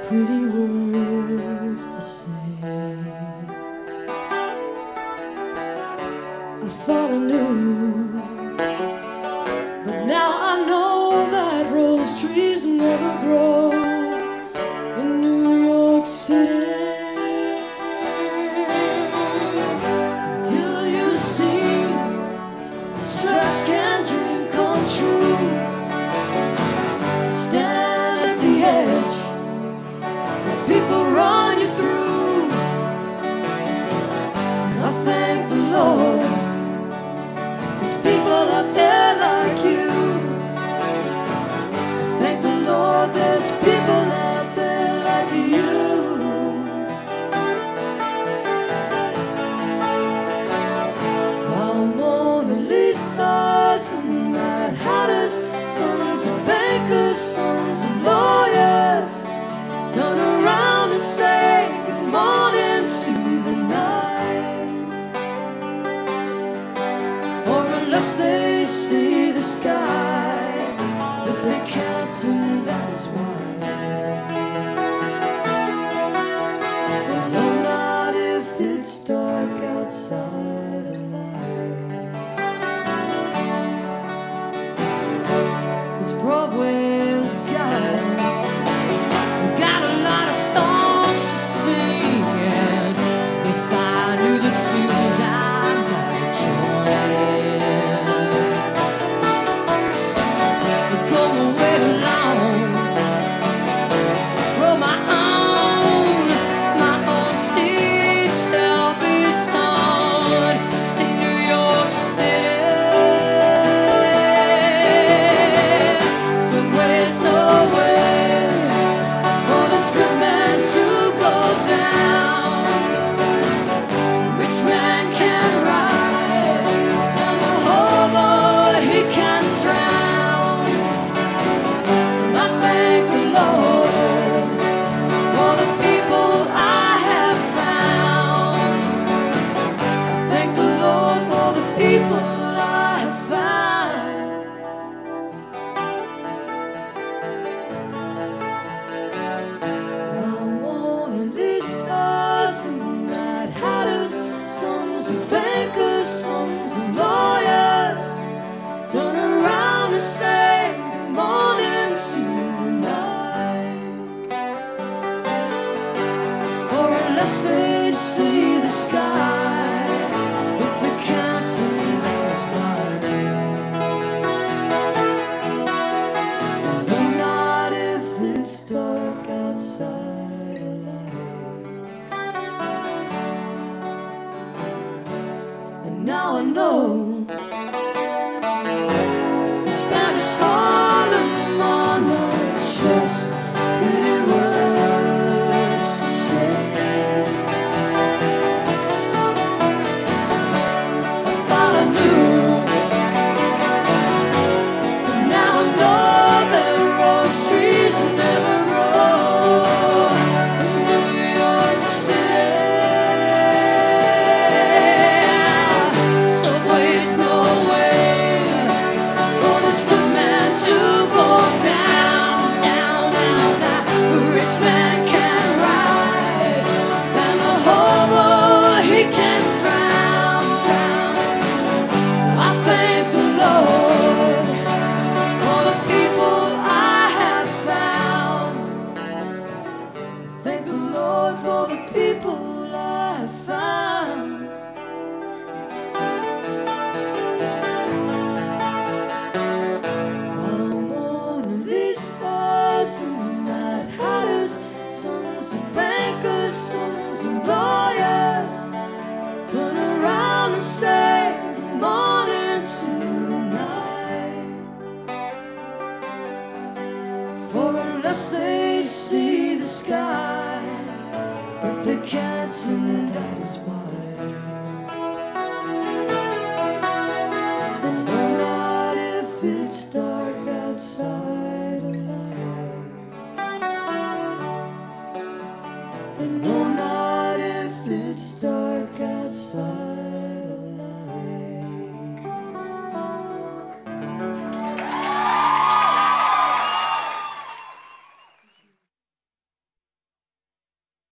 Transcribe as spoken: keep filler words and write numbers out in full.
pretty words to say. I thought I knew, but now I know that rose trees never grow in New York City. Till you see this trash can dream come true, stand at the edge, people run you through. I thank the Lord, there's people out there like you. I thank the Lord, there's people out there like you. While Mona Lisa's and Mad Hatters, sons of bankers, sons of lawyers, turn around and say good morning to the night. For unless they see the sky, but they can't, and that is why. No, not if it's dark outside alive. It's Broadway's got Got a lot of songs to sing, and if I knew the tunes, I might join in. Come away along, roll my own, my own seat shall be sown in New York City. Subway's nowhere for this good man to go down. Rich man can ride, and the hobo he can drown. And I thank the Lord for the people I have found. I thank the Lord for the people I have found. While Mona Lisa's and Mad Hatters, sons of bankers, sons of lawyers, turn around and say good morning tonight. For unless they see the sky, but they can't, and that's why. No, not if it's dark outside alive. And now I know the Spanish Harlem are not just pretty words to say. I thought I knew, but now I know that rose trees never grow in New York City. Subway's no way for this good man to go down, down, down, down. The rich man can ride, and the hobo he can drown, drown. I thank the Lord for the people I have found. I thank the Lord for the people I have found. While Mona Lisa's and Mad Hatters, sons of bankers, sons of lawyers, turn around and say good morning tonight. For unless they see the sky, but they can't, and that is why.